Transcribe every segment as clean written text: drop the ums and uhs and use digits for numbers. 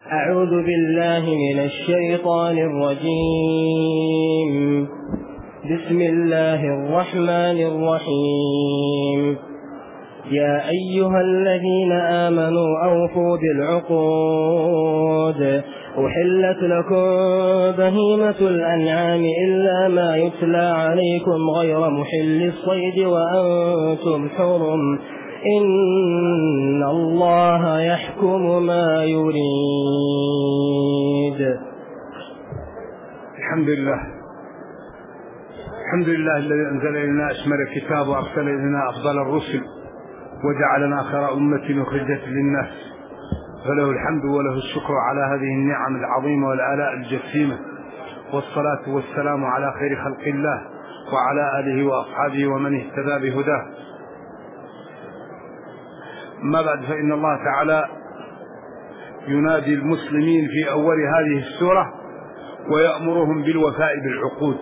أعوذ بالله من الشيطان الرجيم. بسم الله الرحمن الرحيم. يا أيها الذين آمنوا أوفوا بالعقود، أحلت لكم بهيمة الأنعام إلا ما يتلى عليكم غير محل الصيد وأنتم حرم، إن الله يحكم ما يريد. الحمد لله الذي أنزل إلينا أشمل الكتاب وأرسل إلينا أفضل الرسل وجعلنا خير أمة أخرجت للناس، فله الحمد وله الشكر على هذه النعم العظيمة والآلاء الجسيمة، والصلاة والسلام على خير خلق الله وعلى آله وأصحابه ومن اهتدى بهداه. ما بعد، فإن الله تعالى ينادي المسلمين في أول هذه السورة ويأمرهم بالوفاء بالعقود.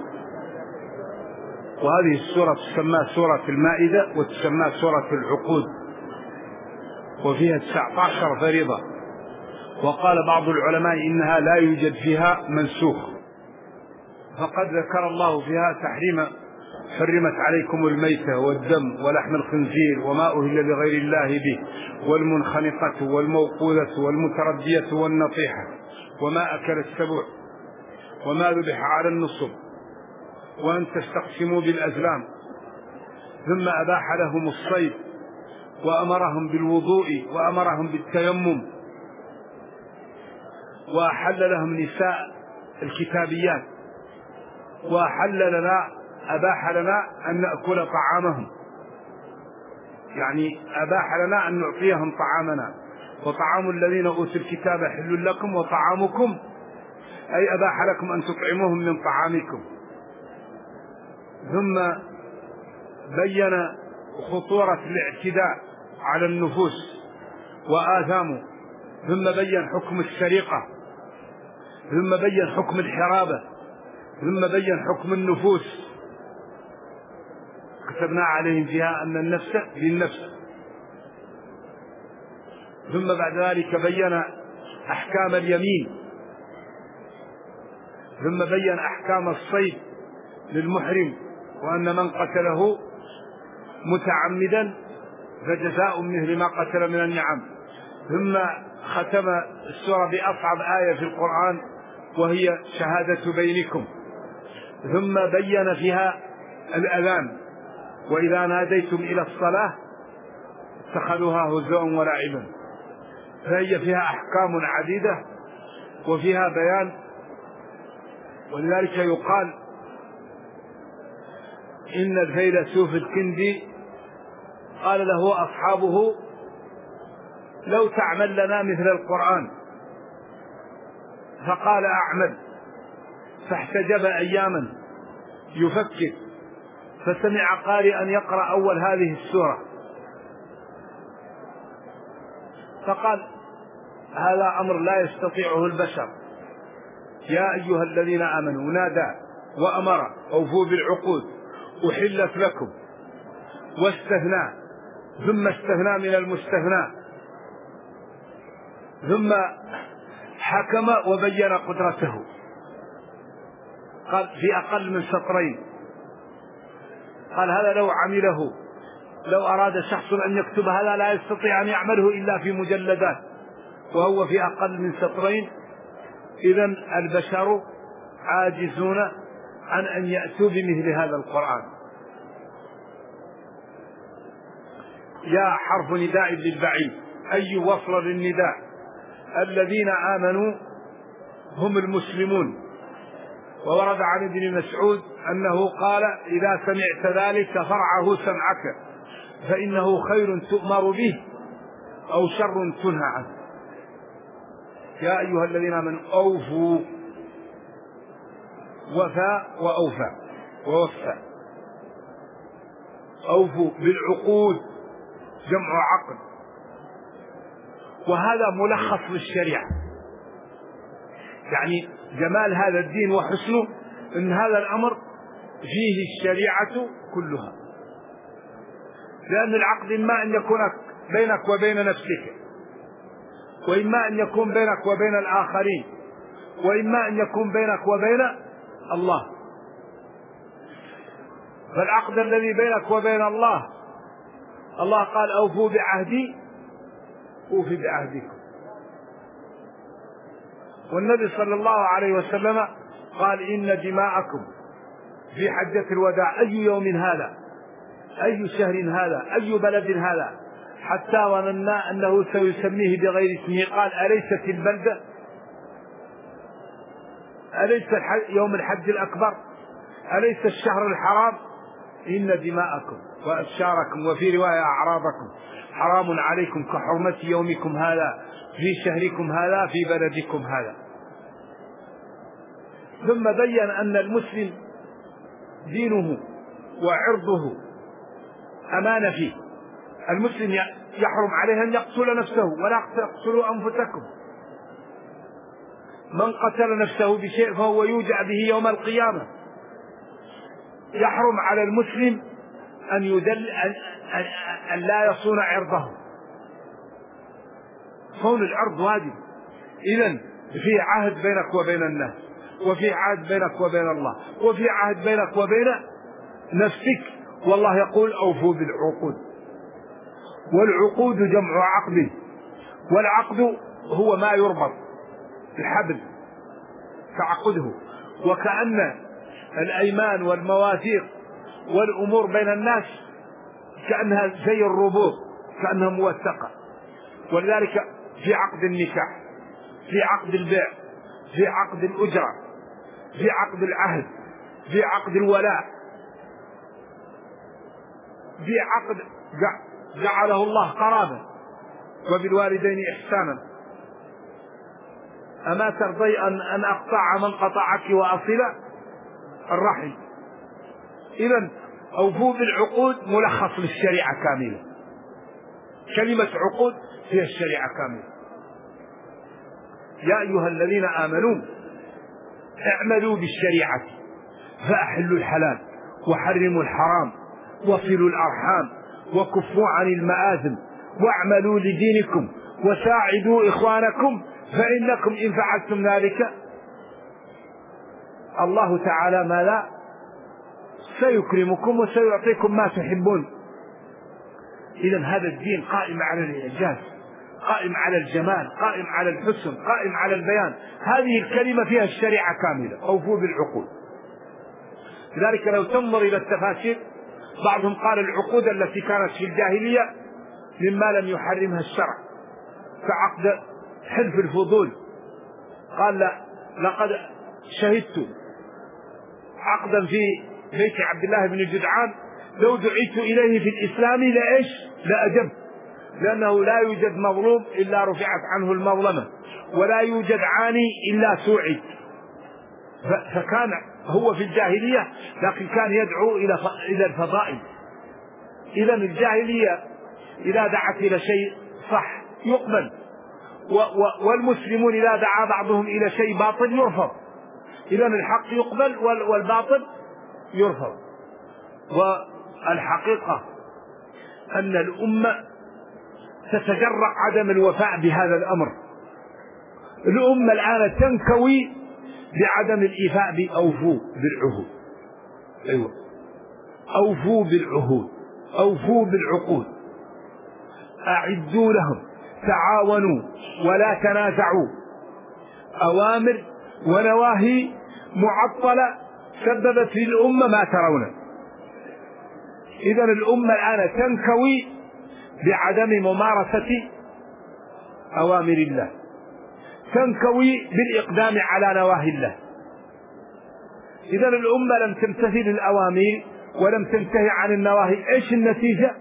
وهذه السورة تسمى سورة المائدة وتسمى سورة العقود، وفيها 19 فريضة. وقال بعض العلماء إنها لا يوجد فيها منسوخ، فقد ذكر الله فيها تحريم حرمت عليكم الميتة والدم ولحم الخنزير وما أهل لغير الله به والمنخنقة والموقوذة والمتردية والنطيحة وما أكل السبع وما ذبح على النصب وأن تستقسموا بالأزلام. ثم أباح لهم الصيد وأمرهم بالوضوء وأمرهم بالتيمم، وأحل لهم نساء الكتابيات، أباح لنا أن نأكل طعامهم، يعني أباح لنا أن نعطيهم طعامنا. وطعام الذين أوتوا الكتاب حل لكم وطعامكم، أي أباح لكم أن تطعموهم من طعامكم. ثم بين خطورة الاعتداء على النفوس وآثامه، ثم بين حكم السرقة، ثم بين حكم الحرابة، ثم بين حكم النفوس. كتبنا عليهم فيها أن النفس بالنفس. ثم بعد ذلك بين أحكام اليمين، ثم بين أحكام الصيد للمحرم، وأن من قتله متعمدا فجزاء مثل ما قتل من النعم. ثم ختم السورة بأصعب آية في القرآن وهي شهادة بينكم. ثم بين فيها الأذان، وإذا ناديتم إلى الصلاة اتخذوها هزوا ولعبا. فهي فيها أحكام عديدة وفيها بيان. ولذلك يقال إن الفيلسوف الكندي قال له أصحابه: لو تعمل لنا مثل القرآن. فقال: أعمل. فاحتجب أياما يفكر، فسمع قارئا يقرأ أول هذه السورة، فقال: هذا أمر لا يستطيعه البشر. يا أيها الذين آمنوا، نادى وأمر: أوفوا بالعقود، أحلت لكم، واستثنى، ثم استثنى من المستثنى، ثم حكم وبين قدرته. قال في أقل من سطرين، قال: هذا لو عمله، لو أراد شخص أن يكتب هذا لا يستطيع أن يعمله إلا في مجلدات، وهو في أقل من سطرين. إذن البشر عاجزون عن أن يأتوا بمثل هذا القرآن. يا حرف نداء للبعيد، أي وصل للنداء. الذين آمنوا هم المسلمون. وورد عن ابن مسعود أنه قال: إذا سمعت ذلك فرعه سمعك، فإنه خير تؤمر به أو شر تنهى عنه. يا أيها الذين آمنوا أوفوا، وفى وأوفى ووفى. أوفوا بالعقود، جمع عقد، وهذا ملخص للشريعة. يعني جمال هذا الدين وحسنه إن هذا الأمر فيه الشريعة كلها. لأن العقد إما أن يكون بينك وبين نفسك، وإما أن يكون بينك وبين الآخرين، وإما أن يكون بينك وبين الله. فالعقد الذي بينك وبين الله، الله قال أوفوا بعهدي أوفي بعهدكم. والنبي صلى الله عليه وسلم قال إن دماءكم في حجة الوداع أي يوم هذا، أي شهر هذا، أي بلد هذا، حتى ظننا أنه سيسميه بغير اسمه. قال أليست البلدة، أليس يوم الحج الأكبر، أليس الشهر الحرام؟ إن دماءكم وأشجاركم وفي رواية أعراضكم حرام عليكم كحرمة يومكم هذا في شهركم هذا في بلدكم هذا. ثم بين أن المسلم دينه وعرضه أمانة فيه. المسلم يحرم عليه أن يقتل نفسه، ولا تقتلوا أنفسكم. من قتل نفسه بشيء فهو يوجع به يوم القيامة. يحرم على المسلم أن لا يصون عرضه. صون العرض واجب. إذن في عهد بينك وبين الناس، وفي عهد بينك وبين الله، وفي عهد بينك وبين نفسك. والله يقول أوفوا بالعقود. والعقود جمع عقد، والعقد هو ما يربط، الحبل تعقده. وكأن الأيمان والمواثيق والأمور بين الناس كأنها زي الربوط، كأنها موثقة. ولذلك في عقد النكاح، في عقد البيع، في عقد الأجرة، في عقد العهد، في عقد الولاء، في عقد جعله الله قرابة، وبالوالدين إحسانا. أما ترضي أن أقطع من قطعك وأصل الرحم. إذن أوفوا بالعقود ملخص للشريعة كاملة. كلمة عقود هي الشريعة كاملة. يا أيها الذين آمنوا اعملوا بالشريعة فأحلوا الحلال وحرموا الحرام وصلوا الأرحام وكفوا عن المآثم واعملوا لدينكم وساعدوا إخوانكم فإنكم إن فعلتم ذلك الله تعالى ما لا سيكرمكم وسيعطيكم ما تحبون. إذن هذا الدين قائم على الإعجاز، قائم على الجمال، قائم على الحسن، قائم على البيان. هذه الكلمة فيها الشريعة كاملة. أوفوا بالعقود. لذلك لو تنظر إلى التفاسير بعضهم قال العقود التي كانت في الجاهلية مما لم يحرمها الشرع، كعقد حلف الفضول. قال لا، لقد شهدت عقدا في بيت عبد الله بن جدعان لو دعيت إليه في الإسلام لأجبت، لأنه لا يوجد مظلوم إلا رفعت عنه المظلمة، ولا يوجد عاني إلا سوعد. فكان هو في الجاهلية لكن كان يدعو إلى الفضائل. إذا الجاهلية إذا دعت إلى شيء صح يقبل، والمسلمون إذا دعا بعضهم إلى شيء باطل يرفض. إذا الحق يقبل والباطل يرفض. والحقيقة أن الأمة تتجرأ عدم الوفاء بهذا الأمر. الأمة الآن تنكوي بعدم الإيفاء بأوفوا بالعهود. أيوة، أوفوا بالعهود، أوفوا بالعقود، أعدوا لهم، تعاونوا ولا تنازعوا. أوامر ونواهي معطلة سببت للأمة ما ترون. إذن الأمة الآن تنكوي بعدم ممارسة أوامر الله، تنكوي بالإقدام على نواهي الله. إذن الأمة لم تمتثل الأوامر ولم تنتهي عن النواهي. إيش النتيجة؟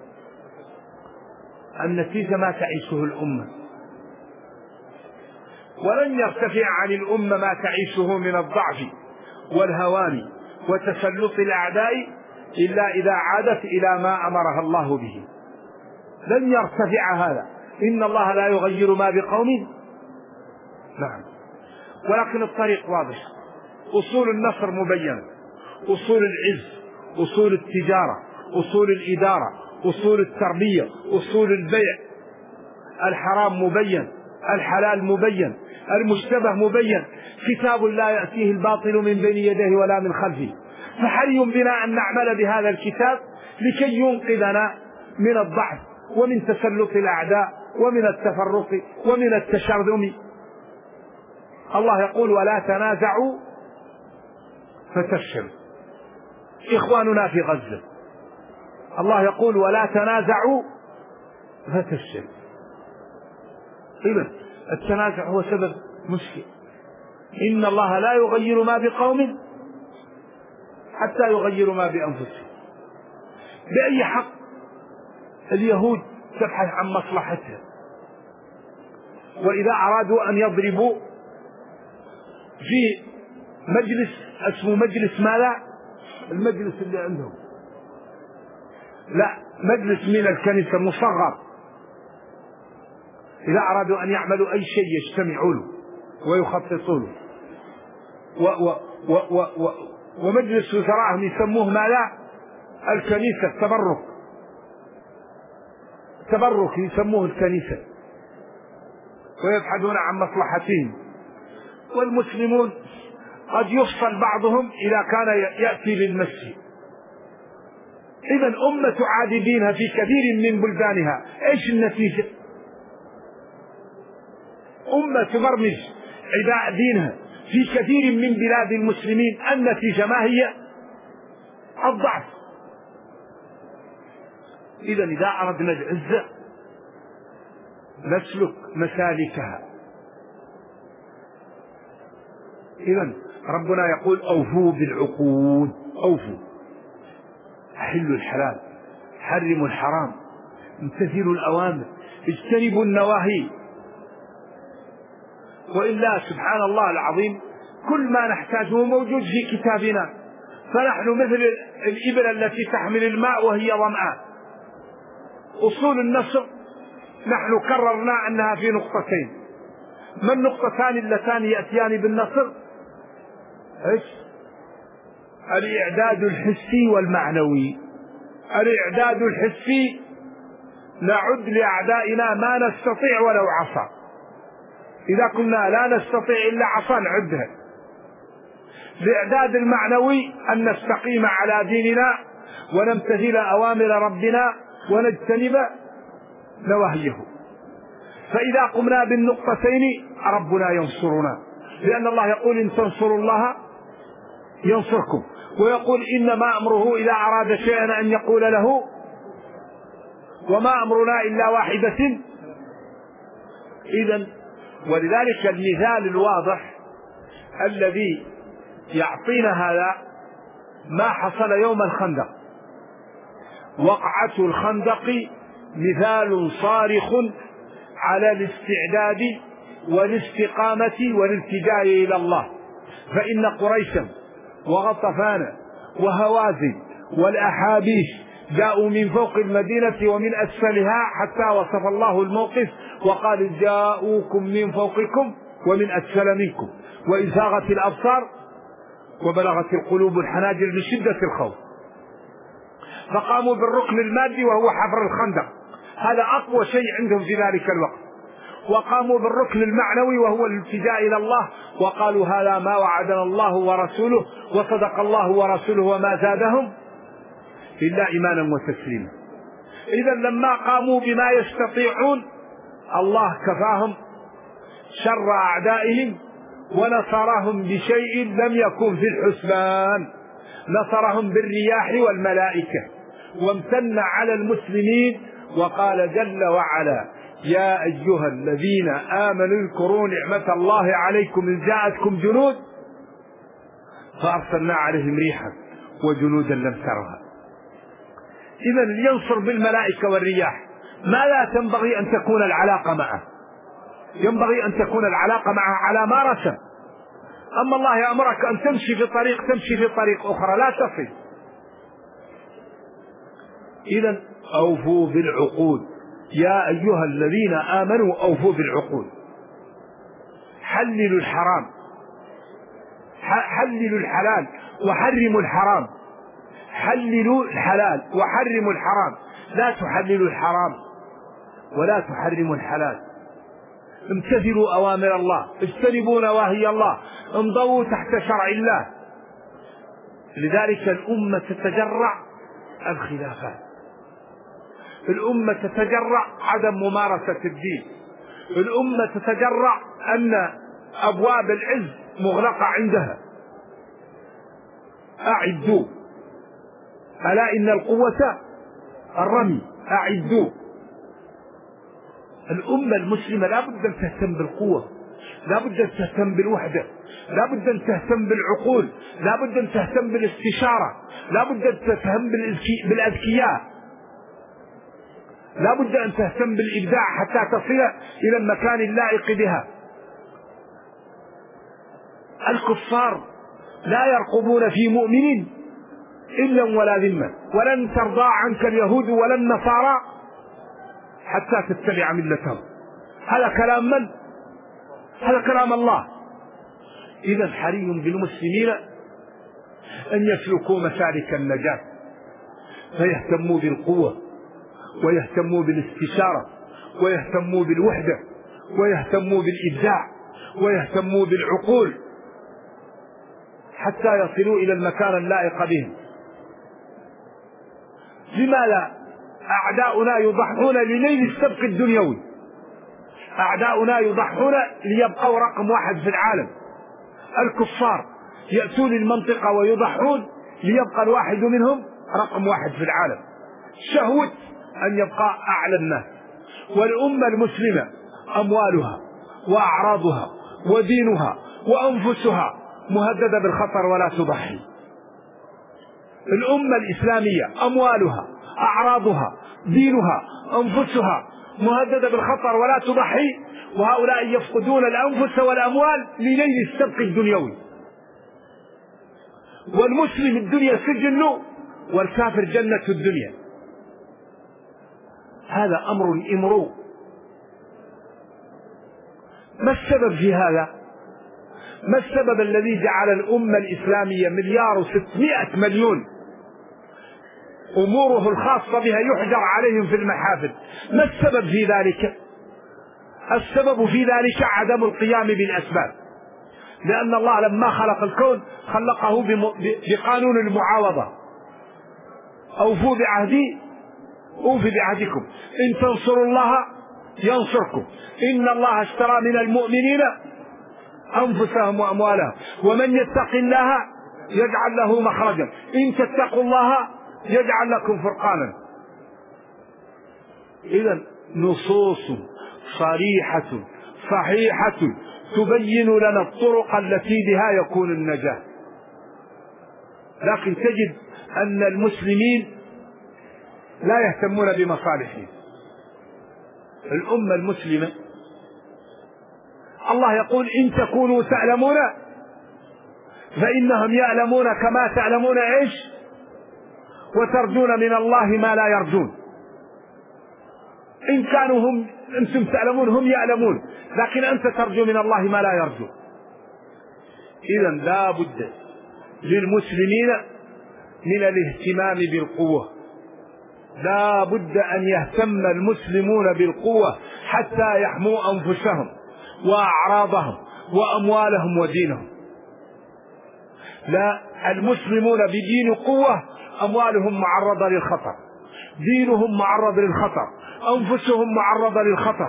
النتيجة ما تعيشه الأمة. ولن يرتفع عن الأمة ما تعيشه من الضعف والهوان وتسلط الأعداء إلا إذا عادت إلى ما أمرها الله به. لن يرتفع هذا. إن الله لا يغير ما بقوم. نعم، ولكن الطريق واضح. أصول النصر مبينة، أصول العز، أصول التجارة، أصول الإدارة، أصول التربية، أصول البيع. الحرام مبين، الحلال مبين، المشتبه مبين، كتاب لا يأتيه الباطل من بين يديه ولا من خلفه. فحري بنا أن نعمل بهذا الكتاب لكي ينقذنا من الضعف ومن تسلط الأعداء ومن التفرق ومن التشرذم. الله يقول: ولا تنازعوا فتفشلوا. إخواننا في غزة الله يقول: ولا تنازعوا فتفشلوا. إذن التنازع هو سبب مشكل. إن الله لا يغير ما بقوم حتى يغيروا ما بأنفسهم. بأي حق اليهود تبحث عن مصلحتها، وإذا أرادوا أن يضربوا في مجلس اسمه مجلس ماذا؟ المجلس اللي عندهم لا، مجلس من الكنيسة مصغر، إذا أرادوا أن يعملوا أي شيء يجتمعوا له ويخططوا له. ومجلس وزراءهم يسموه ماذا؟ الكنيسة. تبرك يسموه الكنيسة، ويبحثون عن مصلحتهم. والمسلمون قد يفصل بعضهم إذا كان يأتي للمسجد. إذن أمة عاددينها في كثير من بلدانها، إيش النتيجة؟ أمة تبرمج عداء دينها في كثير من بلاد المسلمين، النتيجة ما هي؟ الضعف. إذن إذا أردنا العزة نسلك مسالكها. إذن ربنا يقول: أوفوا بالعقود. أوفوا، أحلوا الحلال، حرموا الحرام، امتثلوا الأوامر، اجتنبوا النواهي. وإلا سبحان الله العظيم كل ما نحتاجه موجود في كتابنا، فنحن مثل الإبرة التي تحمل الماء وهي ظمآن. أصول النصر نحن كررنا أنها في نقطتين. ما النقطتان اللتان يأتيان بالنصر؟ إيش؟ الإعداد الحسي والمعنوي. الإعداد الحسي: نعد لأعدائنا ما نستطيع ولو عصا. إذا كنا لا نستطيع إلا عصا نعدها. الإعداد المعنوي: أن نستقيم على ديننا ونمتثل أوامر ربنا ونجتنب نواهيه. فإذا قمنا بالنقطتين ربنا ينصرنا، لأن الله يقول: إن تنصروا الله ينصركم، ويقول: إنما أمره إذا أراد شيئا أن يقول له وما أمرنا إلا واحدة. إذن ولذلك المثال الواضح الذي يعطينا هذا ما حصل يوم الخندق. وقعة الخندق مثال صارخ على الاستعداد والاستقامة والالتجاء إلى الله. فإن قريشا وغطفان وهوازن والأحابيش جاءوا من فوق المدينة ومن أسفلها، حتى وصف الله الموقف وقال: جاءوكم من فوقكم ومن أسفل منكم وإذ زاغت الأبصار وبلغت القلوب الحناجر لشدة الخوف. فقاموا بالركن المادي وهو حفر الخندق، هذا أقوى شيء عندهم في ذلك الوقت. وقاموا بالركن المعنوي وهو الالتجاء إلى الله، وقالوا: هذا ما وعدنا الله ورسوله وصدق الله ورسوله وما زادهم إلا إيمانا وتسليما. إذن لما قاموا بما يستطيعون الله كفاهم شر أعدائهم ونصرهم بشيء لم يكن في الحسبان. نصرهم بالرياح والملائكة، وامتن على المسلمين وقال جل وعلا: يا أيها الذين آمنوا اذكروا نعمة الله عليكم إذ جاءتكم جنود فأرسلنا عليهم ريحا وجنودا لم ترها. إذن ينصر بالملائكة والرياح. ما لا تنبغي أن تكون العلاقة معه؟ ينبغي أن تكون العلاقة معه على ما رسم. أما الله يأمرك أن تمشي في طريق، تمشي في طريق أخرى لا تصل. إذن أوفوا بالعقود. يا أيها الذين آمنوا أوفوا بالعقود. حللوا الحرام، حللوا الحلال وحرموا الحرام. حللوا الحلال وحرموا الحرام، لا تحللوا الحرام ولا تحرموا الحلال. امتثلوا أوامر الله، اجتنبوا نواهي الله، انضووا تحت شرع الله. لذلك الأمة تتجرع الخلافات، الأمة تتجرع عدم ممارسة الدين، الأمة تتجرع أن أبواب العز مغلقة عندها. أعدوا، ألا إن القوة الرمي، أعدوا. الأمة المسلمة لا بد أن تهتم بالقوة، لا بد أن تهتم بالوحدة، لا بد أن تهتم بالعقول، لا بد أن تهتم بالاستشارة، لا بد أن تهتم بالأذكياء، لا بد أن تهتم بالإبداع حتى تصل إلى المكان اللائق بها. الكفار لا يرقبون في مؤمن إلا ولا ذمة، ولن ترضى عنك اليهود ولا النصارى حتى تتبع ملتهم. هذا كلام من؟ هذا كلام الله. إذا حري بالمسلمين أن يسلكوا مسالك النجاة، فيهتموا بالقوة، ويهتموا بالاستشارة، ويهتموا بالوحدة، ويهتموا بالإبداع، ويهتموا بالعقول حتى يصلوا إلى المكان اللائق بهم. لماذا أعداؤنا يضحون لنيل السبق الدنيوي؟ أعداؤنا يضحون ليبقوا رقم واحد في العالم. الكفار يأتون المنطقة ويضحون ليبقى الواحد منهم رقم واحد في العالم، شهوة أن يبقى أعلى الناس. والأمة المسلمة أموالها وأعراضها ودينها وأنفسها مهددة بالخطر ولا تضحي. الأمة الإسلامية أموالها أعراضها دينها أنفسها مهددة بالخطر ولا تضحي، وهؤلاء يفقدون الأنفس والأموال لنيل السبق الدنيوي. والمسلم الدنيا سجن والكافر جنة الدنيا. هذا أمر إمرو. ما السبب في هذا؟ ما السبب الذي جعل الأمة الإسلامية 1,600,000,000 أموره الخاصة بها يحجر عليهم في المحافل؟ ما السبب في ذلك؟ السبب في ذلك عدم القيام بالأسباب، لأن الله لما خلق الكون خلقه بقانون المعاوضة. أوفوا بعهدي أوفي بعهدكم، إن تنصروا الله ينصركم، إن الله اشترى من المؤمنين أنفسهم وأموالهم، ومن يتق الله يجعل له مخرجا، إن تتقوا الله يجعل لكم فرقانا. إذن نصوص صريحة صحيحة تبين لنا الطرق التي بها يكون النجاة. لكن تجد أن المسلمين لا يهتمون بمصالحهم. الأمة المسلمة الله يقول إن تكونوا تعلمون فإنهم يعلمون كما تعلمون إيش، وترجون من الله ما لا يرجون. إن كانوا أنتم تعلمون هم يعلمون، لكن أنت ترجو من الله ما لا يرجو. إذا لا بد للمسلمين من الاهتمام بالقوة، لا بد أن يهتم المسلمون بالقوة حتى يحموا أنفسهم وأعراضهم وأموالهم ودينهم. لا، المسلمون بدين قوة أموالهم معرضة للخطر، دينهم معرض للخطر، أنفسهم معرضة للخطر.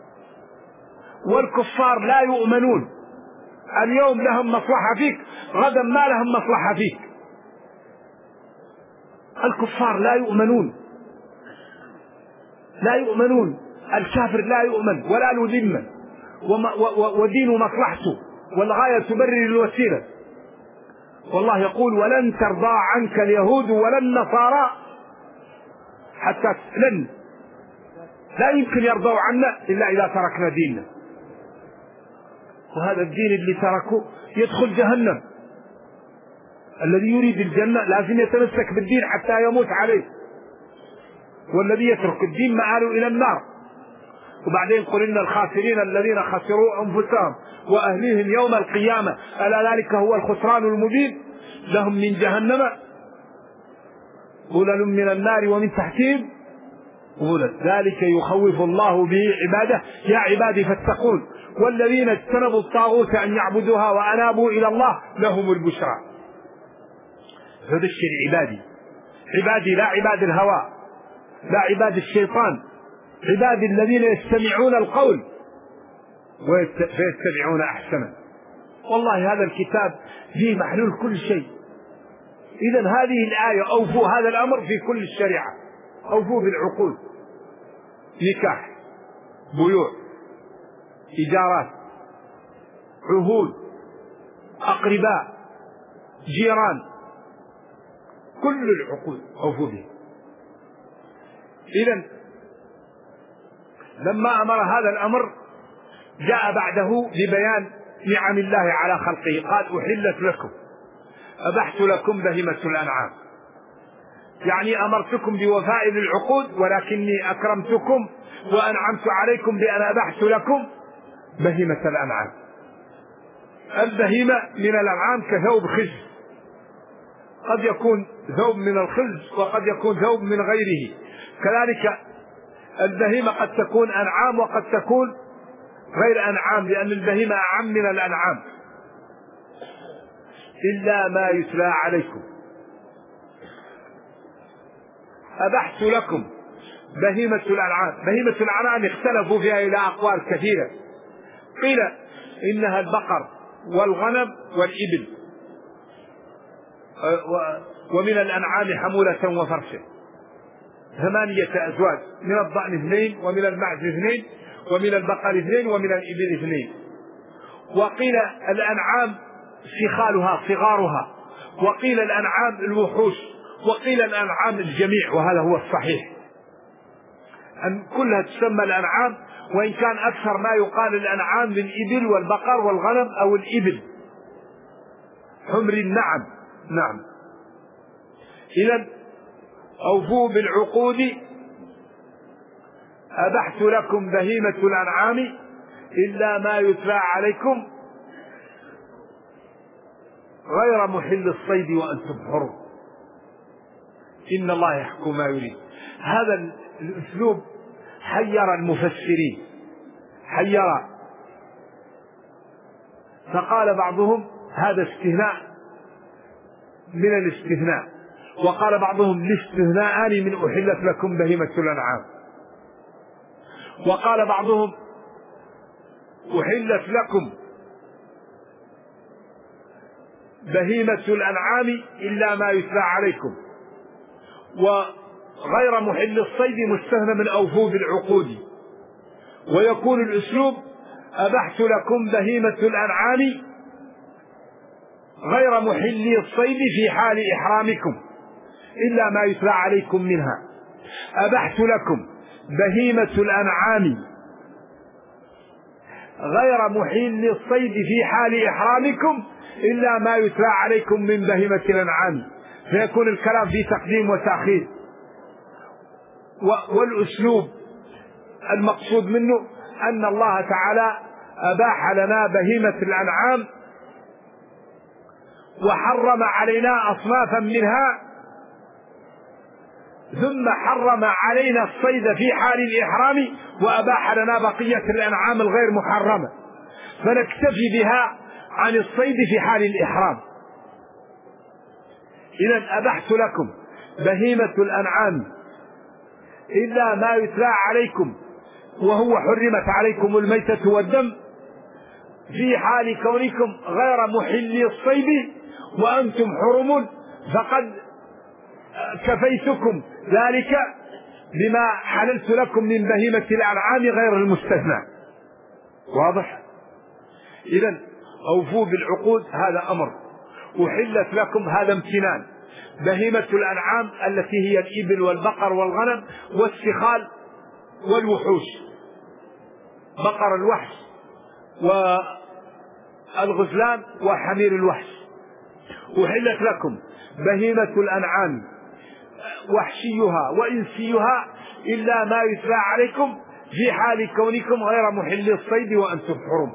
والكفار لا يؤمنون، اليوم لهم مصلحة فيك، غدا ما لهم مصلحة فيك. الكفار لا يؤمنون، لا يؤمنون. الكافر لا يؤمن ولا له ذمة، ودينه مصلحته، والغاية تبرر الوسيلة. والله يقول ولن ترضى عنك اليهود ولا النصارى حتى لا يمكن يرضوا عنا إلا إذا تركنا ديننا. وهذا الدين اللي تركه يدخل جهنم. الذي يريد الجنة لازم يتمسك بالدين حتى يموت عليه، والذي يترك الدين مآله إلى النار. وبعدين قل إن الخاسرين الذين خسروا أنفسهم وأهليهم يوم القيامة ألا ذلك هو الخسران المبين، لهم من جهنم ظلل من النار ومن تحتهم ذلك يخوف الله به عباده يا عبادي فاتقون والذين اجتنبوا الطاغوت أن يعبدوها وأنابوا إلى الله لهم البشرى. فبشر عبادي لا عباد الهوى، لا عباد الشيطان، عبادي الذين يستمعون القول فيتبعون أحسنه. والله هذا الكتاب فيه محلول كل شيء. إذن هذه الآية أوفوا هذا الأمر في كل الشريعة، أوفوا بالعقود، نكاح، بيوع، إيجارات، عهود، أقرباء، جيران، كل العقود أوفوا به. إذن لما أمر هذا الأمر جاء بعده ببيان نعم الله على خلقه، قال أحلت لكم، أبحت لكم بهيمة الأنعام، يعني أمرتكم بوفاء العقود ولكني أكرمتكم وأنعمت عليكم بأن أبحت لكم بهيمة الأنعام. البهيمة من الأنعام كثوب خز، قد يكون ثوب من الخز وقد يكون ثوب من غيره، كذلك البهيمة قد تكون أنعام وقد تكون غير أنعام، لأن البهيمة أعم من الأنعام. إلا ما يتلى عليكم أبحت لكم بهيمة الأنعام. بهيمة الأنعام اختلفوا فيها إلى أقوال كثيرة، قيل إنها البقر والغنم والإبل، ومن الأنعام حمولة وفرشة، 8 أزواج، من الضأن 2 ومن المعز 2 ومن البقر 2 ومن الإبل 2. وقيل الأنعام سخالها صغارها، وقيل الأنعام الوحوش، وقيل الأنعام الجميع، وهذا هو الصحيح أن كلها تسمى الأنعام، وإن كان أكثر ما يقال الأنعام للإبل والبقر والغنم أو الإبل حمر النعم. نعم. إذن أوفوا بالعقود أبحت لكم بهيمة الأنعام إلا ما يتلى عليكم غير محل الصيد وأنتم حرم إن الله يحكم ما يريد. هذا الأسلوب حير المفسرين، فقال بعضهم هذا استثناء من الاستثناء، وقال بعضهم الاستثناءان من أحلت لكم بهيمة الأنعام، وقال بعضهم أحلت لكم بهيمة الأنعام إلا ما يتلى عليكم، وغير محل الصيد مستثنى من أوفوا بالعقود. ويكون الأسلوب أبحت لكم بهيمة الأنعام غير محل الصيد في حال إحرامكم إلا ما يتلى عليكم منها. أبحت لكم بهيمة الأنعام غير محل الصيد في حال إحرامكم إلا ما يتلى عليكم من بهيمة الأنعام، فيكون الكلام في تقديم وتأخير. والأسلوب المقصود منه أن الله تعالى أباح لنا بهيمة الأنعام وحرم علينا أصنافا منها، ثم حرم علينا الصيد في حال الإحرام وأباح لنا بقية الأنعام الغير محرمة، فنكتفي بها عن الصيد في حال الإحرام. إذن أبحت لكم بهيمة الأنعام إلا ما يتلى عليكم، وهو حرمت عليكم الميتة والدم في حال كونكم غير محلي الصيد وأنتم حرم، فقد كفيتكم ذلك بما حللت لكم من بهيمة الأنعام غير المستثنى. واضح؟ إذن أوفوا بالعقود هذا أمر، أحلت لكم هذا امتنان. بهيمة الأنعام التي هي الإبل والبقر والغنم والسخال والوحوش، بقر الوحش والغزلان وحمير الوحش. أحلت لكم بهيمة الأنعام وحشيها وإنسيها إلا ما يتلى عليكم في حال كونكم غير محل الصيد وأنتم حرم.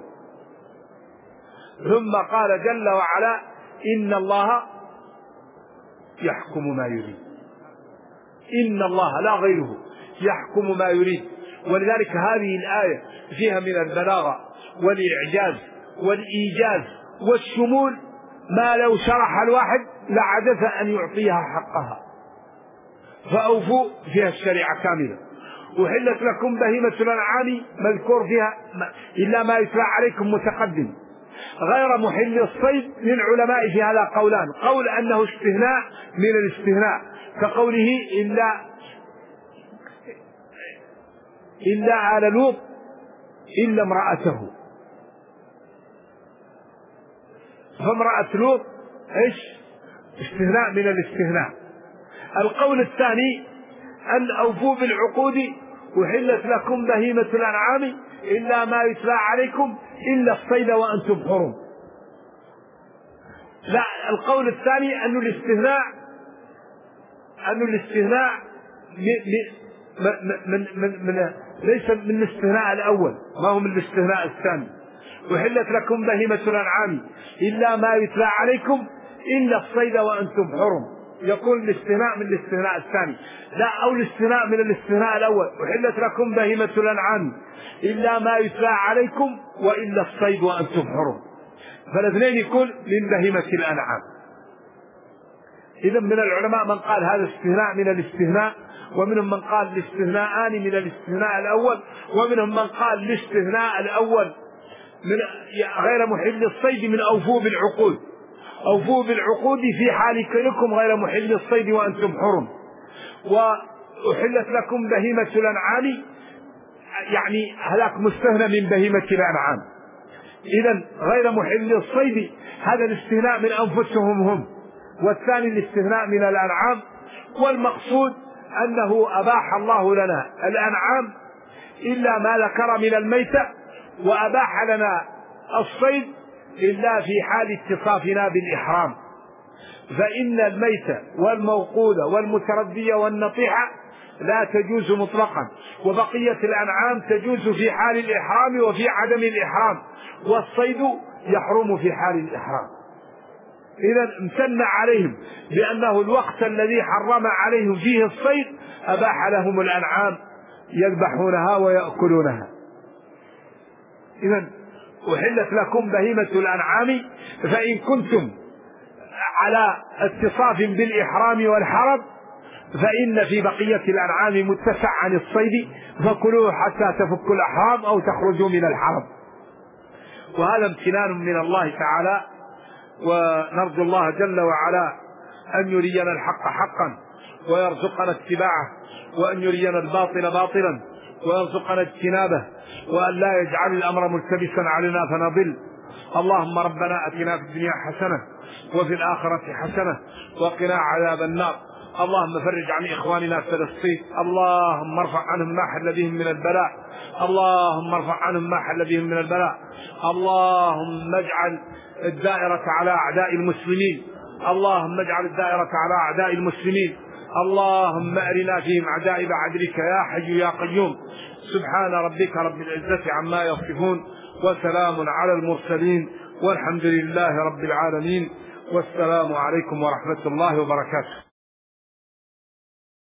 ثم قال جل وعلا إن الله يحكم ما يريد. إن الله لا غيره يحكم ما يريد. ولذلك هذه الآية فيها من البلاغة والإعجاز والإيجاز والشمول ما لو شرح الواحد لعجز أن يعطيها حقها. فأوفوا فيها الشريعة كاملة. أحلت لكم بهيمة الأنعام مذكور فيها إلا ما يتلى عليكم متقدم غير محل الصيد. للعلماء في هذا قولان: قول أنه استثناء من الاستثناء كقوله إلا آل لوط إلا امرأته، فامرأة لوط إيش؟ استثناء من الاستثناء. القول الثاني أن أوفوا بالعقود أحلت لكم بهيمة الأنعام إلا ما يتلى عليكم إلا الصيد وأنتم حرم. لا، القول الثاني أن الاستثناء ليس من الاستثناء الأول، ما هو من الاستثناء الثاني. أحلت لكم بهيمة الأنعام إلا ما يتلى عليكم إلا الصيد وأنتم حرم. يقول الاستثناء من الاستثناء الثاني، لا، أو الاستثناء من الاستثناء الأول: أحلت لكم بهيمة الأنعام إلا ما يتلى عليكم وإلا الصيد وأنتم حرم. فالاثنين يكون من بهيمة الأنعام. إذا من العلماء من قال هذا استثناء من الاستثناء، ومنهم من قال الاستثناءان من الاستثناء الأول، ومنهم من قال الاستثناء الأول من غير محل الصيد من أوفوا بالعقود. أوفوا بالعقود في حال كونكم غير محل الصيد وأنتم حرم. وأحلت لكم بهيمة الأنعام يعني هلاك مستثنى من بهيمة الأنعام. إذن غير محل الصيد هذا الاستثناء من أنفسهم هم، والثاني الاستثناء من الأنعام. والمقصود أنه أباح الله لنا الأنعام إلا ما ذكر من الميتة، وأباح لنا الصيد إلا في حال اتصافنا بالإحرام. فإن الميتة والموقودة والمتردية والنطيحة لا تجوز مطلقا، وبقية الأنعام تجوز في حال الإحرام وفي عدم الإحرام، والصيد يحرم في حال الإحرام. إذا امتن عليهم بأنه الوقت الذي حرم عليهم فيه الصيد أباح لهم الأنعام يذبحونها ويأكلونها. إذا أحلت لكم بهيمة الأنعام، فإن كنتم على اتصاف بالإحرام والحرم فإن في بقية الأنعام متسع عن الصيد، فكلوه حتى تفكوا الأحرام أو تخرجوا من الحرم. وهذا امتنان من الله تعالى، ونرجو الله جل وعلا أن يرينا الحق حقا ويرزقنا اتباعه، وأن يرينا الباطل باطلا ويرزقنا اجتنابه، وأن لا يجعل الأمر ملتبسا علينا فنضل. اللهم ربنا أتنا في الدنيا حسنة وفي الآخرة حسنة وقنا عذاب النار. اللهم فرج عن إخواننا في فلسطين، اللهم ارفع عنهم ما حل بهم من البلاء، اللهم ارفع عنهم ما حل بهم من البلاء. اللهم اجعل الدائرة على أعداء المسلمين، اللهم اجعل الدائرة على أعداء المسلمين. اللهم أرنا فيهم عجائب عدلك يا حي يا قيوم. سبحان ربك رب العزة عما يصفون، وسلام على المرسلين، والحمد لله رب العالمين، والسلام عليكم ورحمة الله وبركاته.